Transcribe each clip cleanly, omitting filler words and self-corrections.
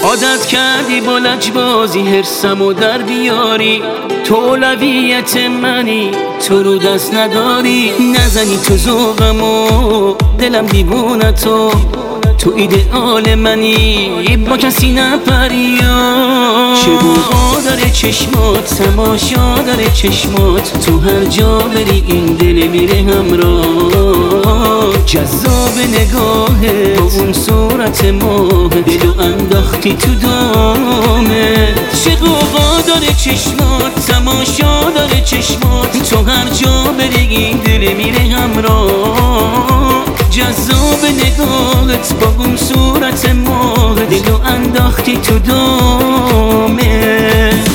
عادت کردی با لجبازی حرسمو در بیاری، تو اولویت منی، تو رو دست نداری. نزنی تو ذوقمو، دلم دیوونه تو ایدئال منی، با کسی نپری. چه بوها داره چشمات، تماشا داره چشمات، تو هر جا بری این دل میره همراه. جذاب نگاهت با اون صورت ماه، دلو انداختی تو دامت. چه غوغا داره چشمات، تماشا داره چشمات، تو هر جا بری این دل میره همراه. جذاب نگاهت با اون صورت ماه، دلو انداختی تو دامت.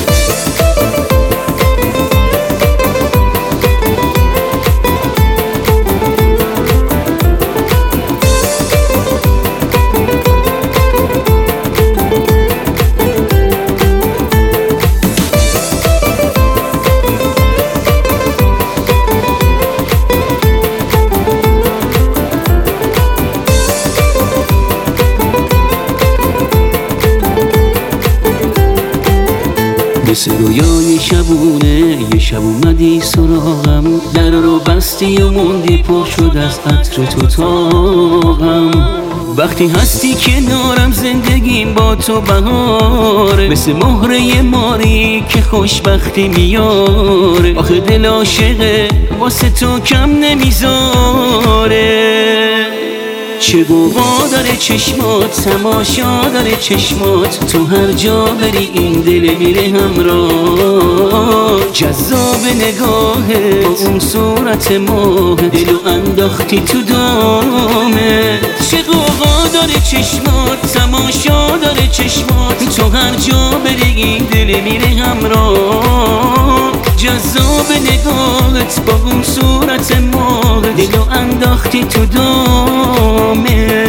مثل رویای شبونه یه شب اومدی سراغم، در رو بستی و موندی پر شد از عطر تو تاقم. وقتی هستی کنارم زندگیم با تو بهاره، مثل مهره ماری که خوشبختی میاره. آخه دل عاشقه واسه تو کم نمیذاره. چه بوها داره چشمات، تماشا داره چشمات، تو هر جا بری این دل میره همراه. جذاب نگاهت با اون صورت ماه، دلو انداختی تو دامت. چه غوغا داره چشمات، تماشا داره چشمات، تو هر جا بری این دل میره همراه. جذاب نگاهت با اون صورت ماه، دلو انداختی تو دامت.